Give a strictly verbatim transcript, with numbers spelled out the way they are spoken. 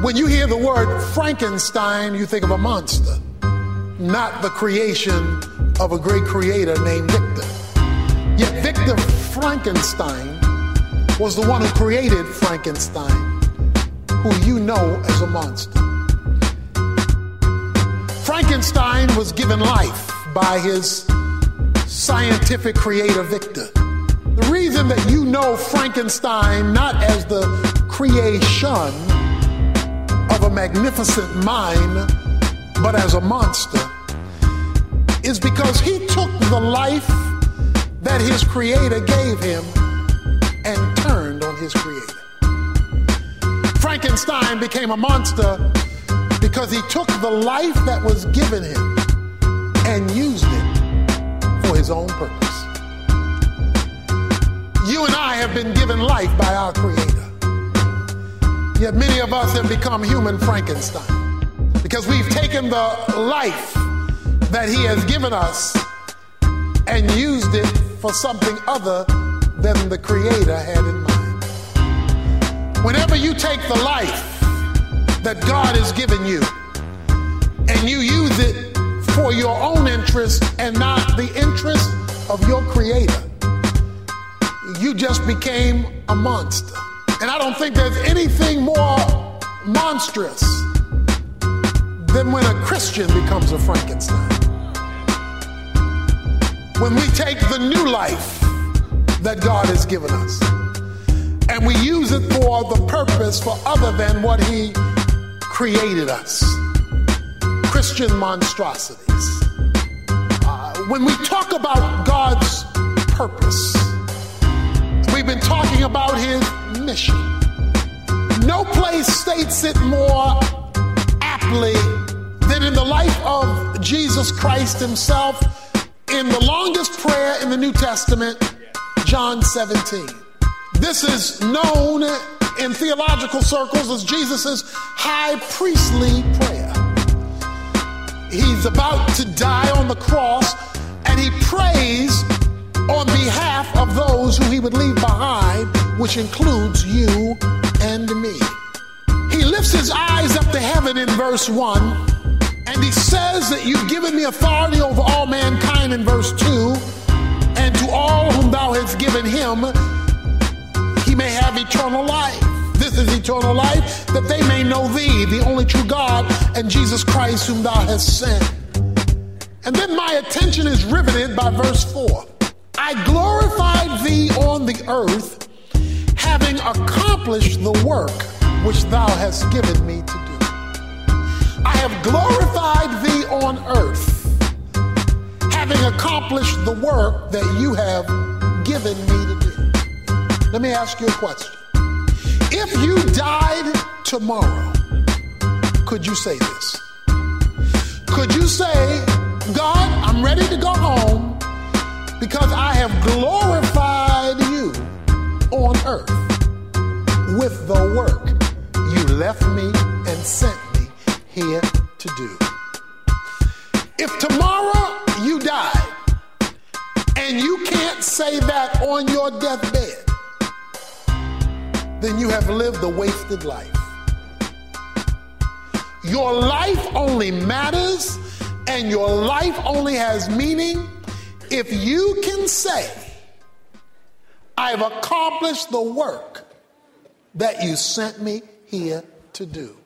When you hear the word Frankenstein, you think of a monster, not the creation of a great creator named Victor. Yet Victor Frankenstein was the one who created Frankenstein, who you know as a monster. Frankenstein was given life by his scientific creator, Victor. The reason that you know Frankenstein not as the creation of a magnificent mind, but as a monster, is because he took the life that his creator gave him and turned on his creator. Frankenstein became a monster because he took the life that was given him and used it for his own purpose. You and I have been given life by our creator. Yet many of us have become human Frankenstein because we've taken the life that he has given us and used it for something other than the creator had in mind. Whenever you take the life that God has given you and you use it for your own interest and not the interest of your creator, you just became a monster. And I don't think there's anything more monstrous than when a Christian becomes a Frankenstein. When we take the new life that God has given us and we use it for the purpose for other than what he created us. Christian monstrosities. Uh, when we talk about God's purpose, we've been talking about his mission. No place states it more aptly than in the life of Jesus Christ himself in the longest prayer in the New Testament, John seventeen. This is known in theological circles as Jesus' high priestly prayer. He's about to die on the cross, and he prays on behalf of those who he would leave behind, which includes you and me. He lifts his eyes up to heaven in verse one, and he says that you've given me authority over all mankind in verse two, and to all whom thou hast given him, he may have eternal life. This is eternal life, that they may know thee, the only true God, and Jesus Christ whom thou hast sent. And then my attention is riveted by verse four. I glorified thee on the earth, having accomplished the work which thou hast given me to do. I have glorified thee on earth, having accomplished the work that you have given me to do. Let me ask you a question. If you died tomorrow, could you say this? Could you say, God, I'm ready to go home because I have glorified you on earth with the work you left me and sent me here to do? If tomorrow you die and you can't say that on your deathbed, then you have lived a wasted life. Your life only matters and your life only has meaning if you can say, I've accomplished the work that you sent me here to do.